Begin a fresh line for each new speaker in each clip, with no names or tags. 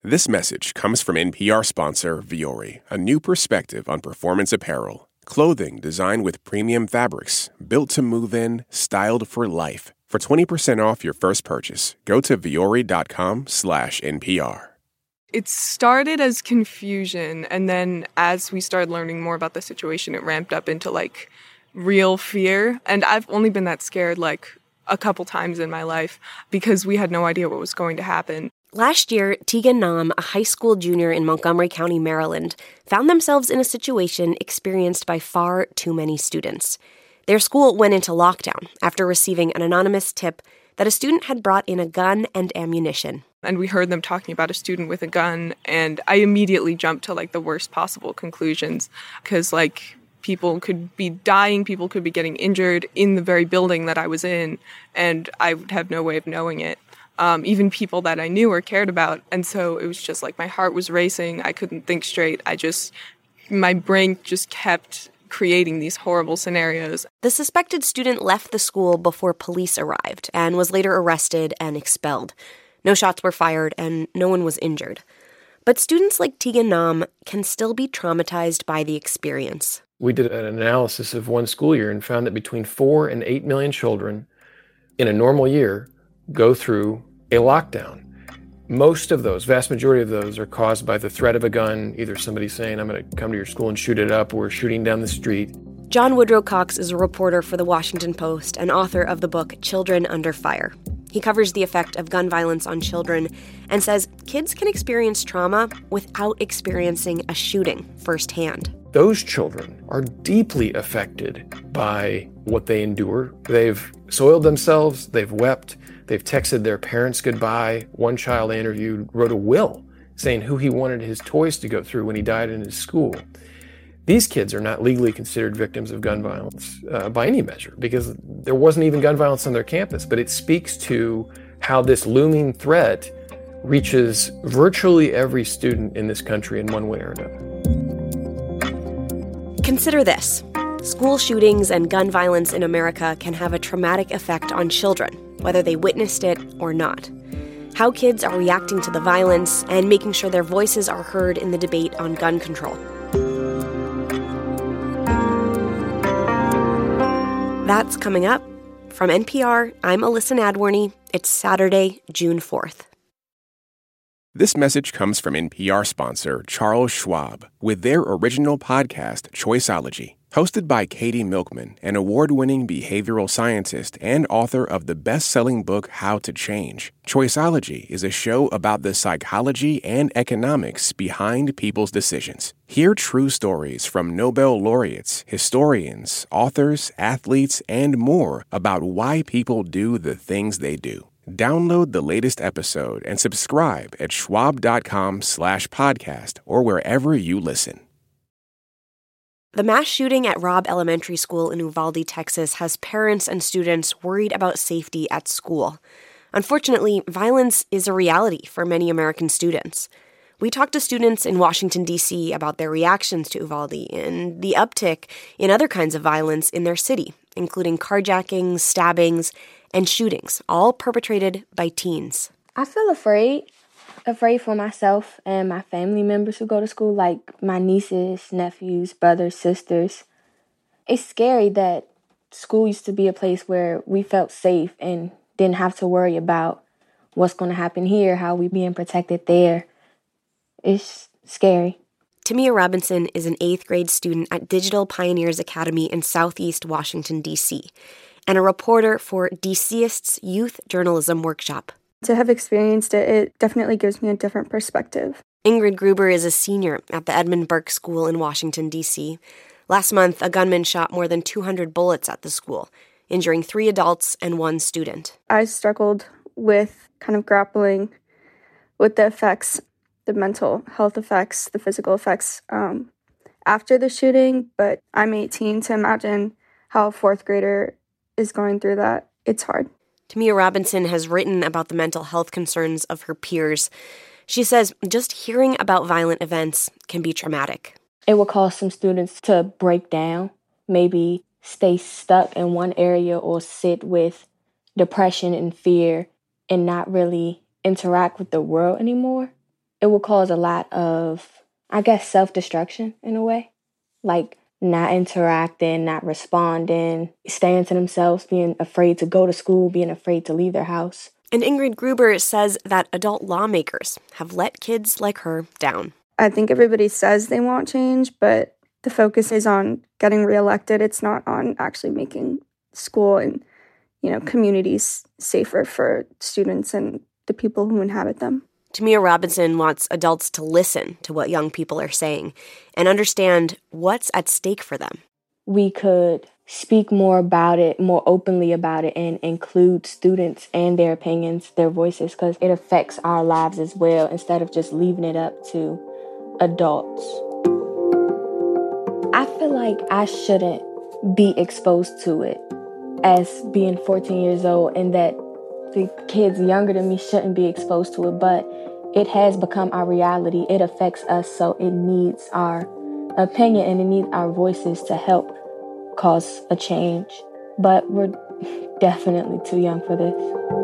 This message comes from NPR sponsor Vuori, a new perspective on performance apparel. Clothing designed with premium fabrics, built to move in, styled for life. For 20% off your first purchase, go to vuori.com/NPR.
It started as confusion, and then as we started learning more about the situation, it ramped up into, real fear. And I've only been that scared, a couple times in my life because we had no idea what was going to happen.
Last year, Tegan Nam, a high school junior in Montgomery County, Maryland, found themselves in a situation experienced by far too many students. Their school went into lockdown after receiving an anonymous tip that a student had brought in a gun and ammunition.
And we heard them talking about a student with a gun, and I immediately jumped to, the worst possible conclusions because, people could be dying, people could be getting injured in the very building that I was in, and I would have no way of knowing it. Even people that I knew or cared about. And so it was just my heart was racing. I couldn't think straight. My brain just kept creating these horrible scenarios.
The suspected student left the school before police arrived and was later arrested and expelled. No shots were fired and no one was injured. But students like Tegan Nam can still be traumatized by the experience.
We did an analysis of one school year and found that between 4 and 8 million children in a normal year go through a lockdown. Most of those, vast majority of those, are caused by the threat of a gun, either somebody saying, I'm going to come to your school and shoot it up, or shooting down the street.
John Woodrow Cox is a reporter for The Washington Post and author of the book Children Under Fire. He covers the effect of gun violence on children and says kids can experience trauma without experiencing a shooting firsthand.
Those children are deeply affected by what they endure. They've soiled themselves, they've wept, they've texted their parents goodbye. One child I interviewed wrote a will saying who he wanted his toys to go through when he died in his school. These kids are not legally considered victims of gun violence by any measure because there wasn't even gun violence on their campus, but it speaks to how this looming threat reaches virtually every student in this country in one way or another.
Consider this. School shootings and gun violence in America can have a traumatic effect on children, whether they witnessed it or not. How kids are reacting to the violence and making sure their voices are heard in the debate on gun control. That's coming up. From NPR, I'm Alyssa Nadworny. It's Saturday, June 4th.
This message comes from NPR sponsor Charles Schwab with their original podcast, Choiceology. Hosted by Katie Milkman, an award-winning behavioral scientist and author of the best-selling book How to Change. Choiceology is a show about the psychology and economics behind people's decisions. Hear true stories from Nobel laureates, historians, authors, athletes, and more about why people do the things they do. Download the latest episode and subscribe at schwab.com/podcast or wherever you listen.
The mass shooting at Robb Elementary School in Uvalde, Texas, has parents and students worried about safety at school. Unfortunately, violence is a reality for many American students. We talked to students in Washington, D.C. about their reactions to Uvalde and the uptick in other kinds of violence in their city, including carjackings, stabbings, and shootings, all perpetrated by teens.
I feel afraid for myself and my family members who go to school, like my nieces, nephews, brothers, sisters. It's scary that school used to be a place where we felt safe and didn't have to worry about what's going to happen here, how we being protected there. It's scary.
Tamia Robinson is an 8th grade student at Digital Pioneers Academy in Southeast Washington, D.C., and a reporter for DCist's Youth Journalism Workshop.
To have experienced it, it definitely gives me a different perspective.
Ingrid Gruber is a senior at the Edmund Burke School in Washington, D.C. Last month, a gunman shot more than 200 bullets at the school, injuring 3 adults and 1 student.
I struggled with kind of grappling with the effects, the mental health effects, the physical effects after the shooting, but I'm 18, to imagine how a 4th grader is going through that, it's hard.
Tamia Robinson has written about the mental health concerns of her peers. She says just hearing about violent events can be traumatic.
It will cause some students to break down, maybe stay stuck in one area or sit with depression and fear and not really interact with the world anymore. it will cause a lot of, I guess, self-destruction in a way. Like not interacting, not responding, staying to themselves, being afraid to go to school, being afraid to leave their house.
And Ingrid Gruber says that adult lawmakers have let kids like her down.
I think everybody says they want change, but the focus is on getting reelected. It's not on actually making school and, communities safer for students and the people who inhabit them.
Tamia Robinson wants adults to listen to what young people are saying and understand what's at stake for them.
We could speak more about it, more openly about it, and include students and their opinions, their voices, because it affects our lives as well, instead of just leaving it up to adults. I feel like I shouldn't be exposed to it as being 14 years old, and that the kids younger than me shouldn't be exposed to it, but it has become our reality. It affects us, so it needs our opinion and it needs our voices to help cause a change. But we're definitely too young for this.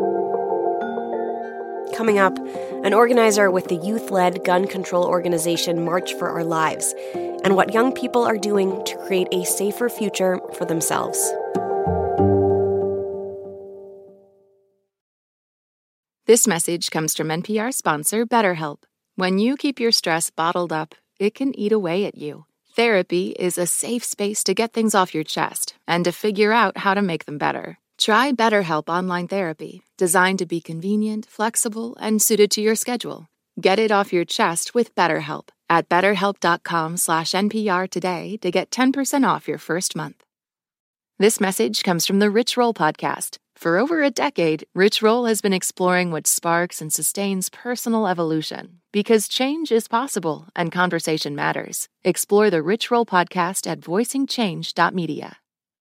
Coming up, an organizer with the youth-led gun control organization March for Our Lives, and what young people are doing to create a safer future for themselves.
This message comes from NPR sponsor BetterHelp. When you keep your stress bottled up, it can eat away at you. Therapy is a safe space to get things off your chest and to figure out how to make them better. Try BetterHelp Online Therapy, designed to be convenient, flexible, and suited to your schedule. Get it off your chest with BetterHelp at betterhelp.com/NPR today to get 10% off your first month. This message comes from the Rich Roll podcast. For over a decade, Rich Roll has been exploring what sparks and sustains personal evolution, because change is possible and conversation matters. Explore the Rich Roll podcast at voicingchange.media.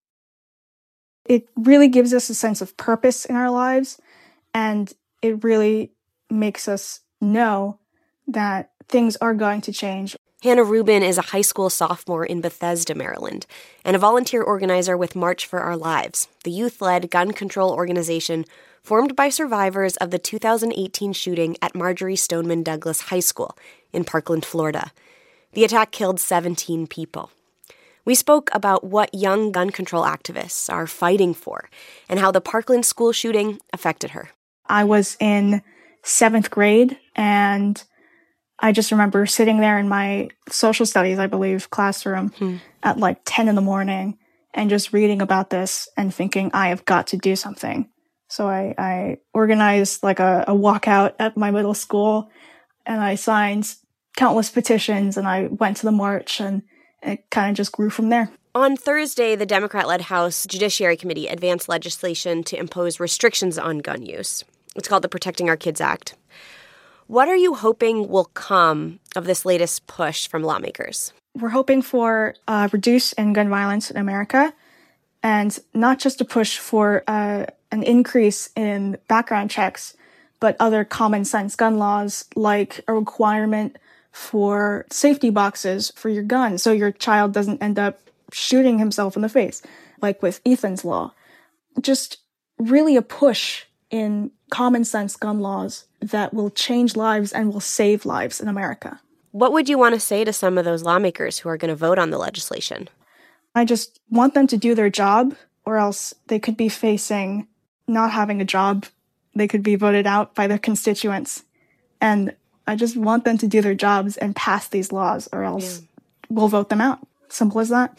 It really gives us a sense of purpose in our lives, and it really makes us know that things are going to change.
Hannah Rubin is a high school sophomore in Bethesda, Maryland, and a volunteer organizer with March for Our Lives, the youth-led gun control organization formed by survivors of the 2018 shooting at Marjory Stoneman Douglas High School in Parkland, Florida. The attack killed 17 people. We spoke about what young gun control activists are fighting for and how the Parkland school shooting affected her.
I was in 7th grade, and I just remember sitting there in my social studies, I believe, classroom at like 10 in the morning and just reading about this and thinking, I have got to do something. So I organized like a walkout at my middle school, and I signed countless petitions, and I went to the march, and it kind of just grew from there.
On Thursday, the Democrat-led House Judiciary Committee advanced legislation to impose restrictions on gun use. It's called the Protecting Our Kids Act. What are you hoping will come of this latest push from lawmakers?
We're hoping for a reduce in gun violence in America, and not just a push for an increase in background checks, but other common sense gun laws, like a requirement for safety boxes for your gun so your child doesn't end up shooting himself in the face, like with Ethan's law. Just really a push in common sense gun laws that will change lives and will save lives in America.
What would you want to say to some of those lawmakers who are going to vote on the legislation?
I just want them to do their job, or else they could be facing not having a job. They could be voted out by their constituents. And I just want them to do their jobs and pass these laws, or else we'll vote them out. Simple as that.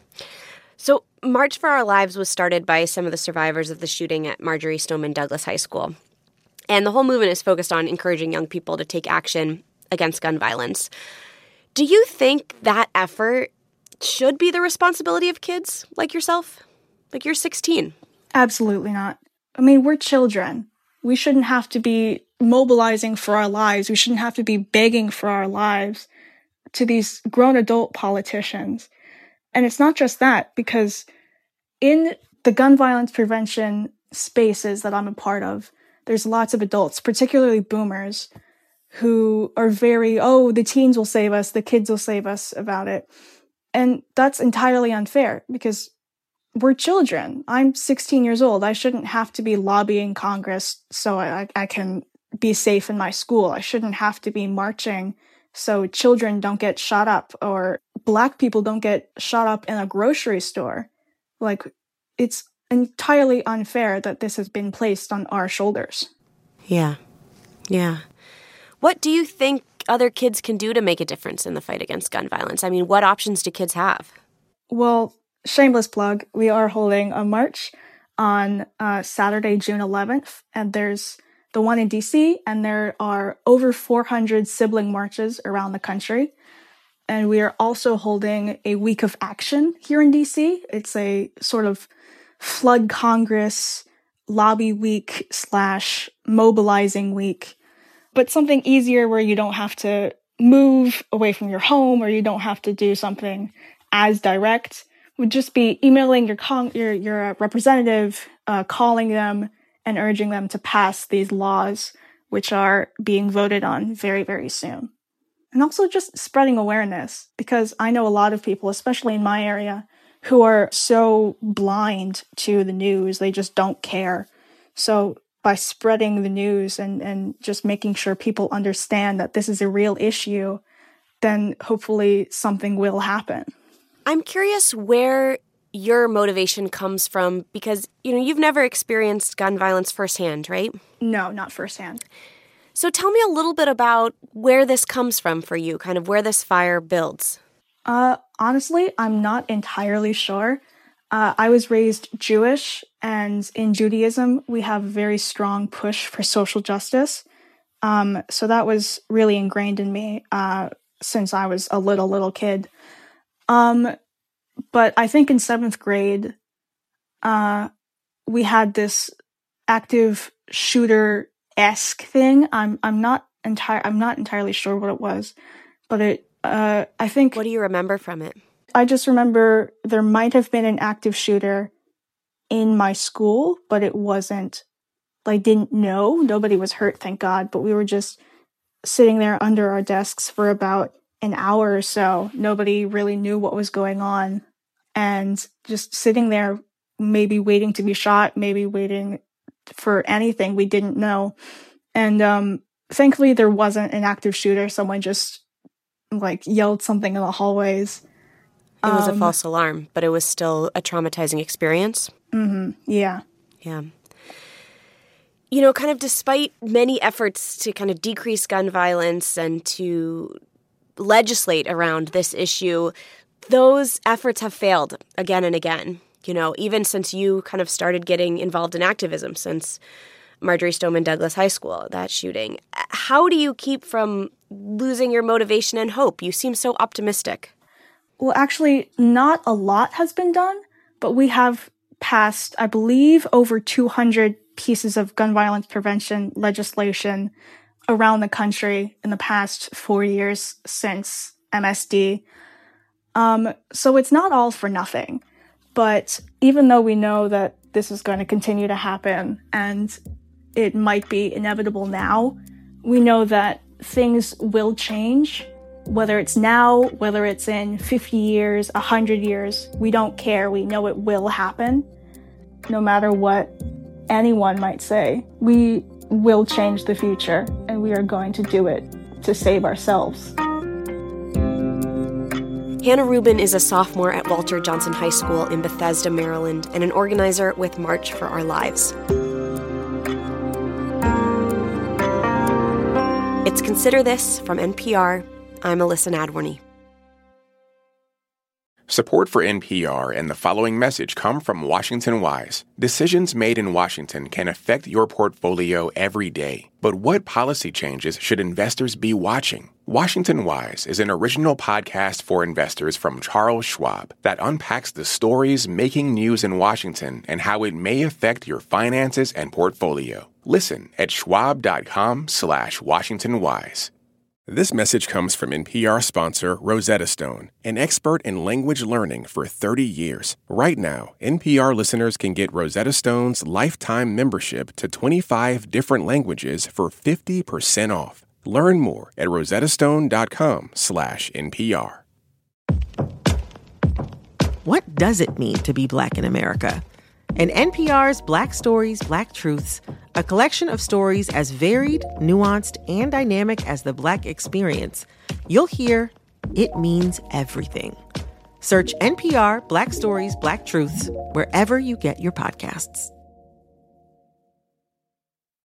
So March for Our Lives was started by some of the survivors of the shooting at Marjory Stoneman Douglas High School. And the whole movement is focused on encouraging young people to take action against gun violence. Do you think that effort should be the responsibility of kids like yourself? Like, you're 16.
Absolutely not. I mean, we're children. We shouldn't have to be mobilizing for our lives. We shouldn't have to be begging for our lives to these grown adult politicians. And it's not just that, because in the gun violence prevention spaces that I'm a part of, there's lots of adults, particularly boomers, who are very, the teens will save us, the kids will save us about it. And that's entirely unfair, because we're children. I'm 16 years old. I shouldn't have to be lobbying Congress so I can be safe in my school. I shouldn't have to be marching so children don't get shot up or Black people don't get shot up in a grocery store. Like, it's entirely unfair that this has been placed on our shoulders.
Yeah. What do you think other kids can do to make a difference in the fight against gun violence? I mean, what options do kids have?
Well, shameless plug, we are holding a march on Saturday, June 11th, and there's the one in DC, and there are over 400 sibling marches around the country. And we are also holding a week of action here in DC. It's a sort of flood Congress, lobby week / mobilizing week, but something easier where you don't have to move away from your home or you don't have to do something as direct. Would just be emailing your representative, calling them and urging them to pass these laws, which are being voted on very, very soon. And also just spreading awareness, because I know a lot of people, especially in my area, who are so blind to the news, they just don't care. So by spreading the news and just making sure people understand that this is a real issue, then hopefully something will happen.
I'm curious where your motivation comes from, because, you've never experienced gun violence firsthand, right?
No, not firsthand.
So tell me a little bit about where this comes from for you, kind of where this fire builds.
Honestly, I'm not entirely sure. I was raised Jewish, and in Judaism, we have a very strong push for social justice. So that was really ingrained in me since I was a little kid. But I think in 7th grade, we had this active shooter-esque thing. I'm not entirely sure what it was, but I think.
What do you remember from it?
I just remember there might have been an active shooter in my school, but it wasn't. Didn't know. Nobody was hurt, thank God. But we were just sitting there under our desks for about an hour or so. Nobody really knew what was going on, and just sitting there, maybe waiting to be shot, maybe waiting for anything. We didn't know. And thankfully, there wasn't an active shooter. Someone just yelled something in the hallways.
It was a false alarm, but it was still a traumatizing experience.
Mm-hmm. Yeah.
Kind of despite many efforts to kind of decrease gun violence and to legislate around this issue, those efforts have failed again and again. Even since you kind of started getting involved in activism, since Marjory Stoneman Douglas High School, that shooting. How do you keep from losing your motivation and hope? You seem so optimistic.
Well, actually, not a lot has been done, but we have passed, I believe, over 200 pieces of gun violence prevention legislation around the country in the past 4 years since MSD. So it's not all for nothing. But even though we know that this is going to continue to happen and it might be inevitable now, we know that things will change. Whether it's now, whether it's in 50 years, 100 years, we don't care. We know it will happen. No matter what anyone might say, we will change the future, and we are going to do it to save ourselves.
Hannah Rubin is a sophomore at Walter Johnson High School in Bethesda, Maryland, and an organizer with March for Our Lives. It's Consider This from NPR. I'm Alyssa Nadworny.
Support for NPR and the following message come from Washington Wise. Decisions made in Washington can affect your portfolio every day. But what policy changes should investors be watching? Washington Wise is an original podcast for investors from Charles Schwab that unpacks the stories making news in Washington and how it may affect your finances and portfolio. Listen at schwab.com/WashingtonWise. This message comes from NPR sponsor Rosetta Stone, an expert in language learning for 30 years. Right now, NPR listeners can get Rosetta Stone's lifetime membership to 25 different languages for 50% off. Learn more at rosettastone.com/NPR.
What does it mean to be Black in America? In NPR's Black Stories, Black Truths, a collection of stories as varied, nuanced, and dynamic as the Black experience. You'll hear it means everything. Search NPR Black Stories, Black Truths wherever you get your podcasts.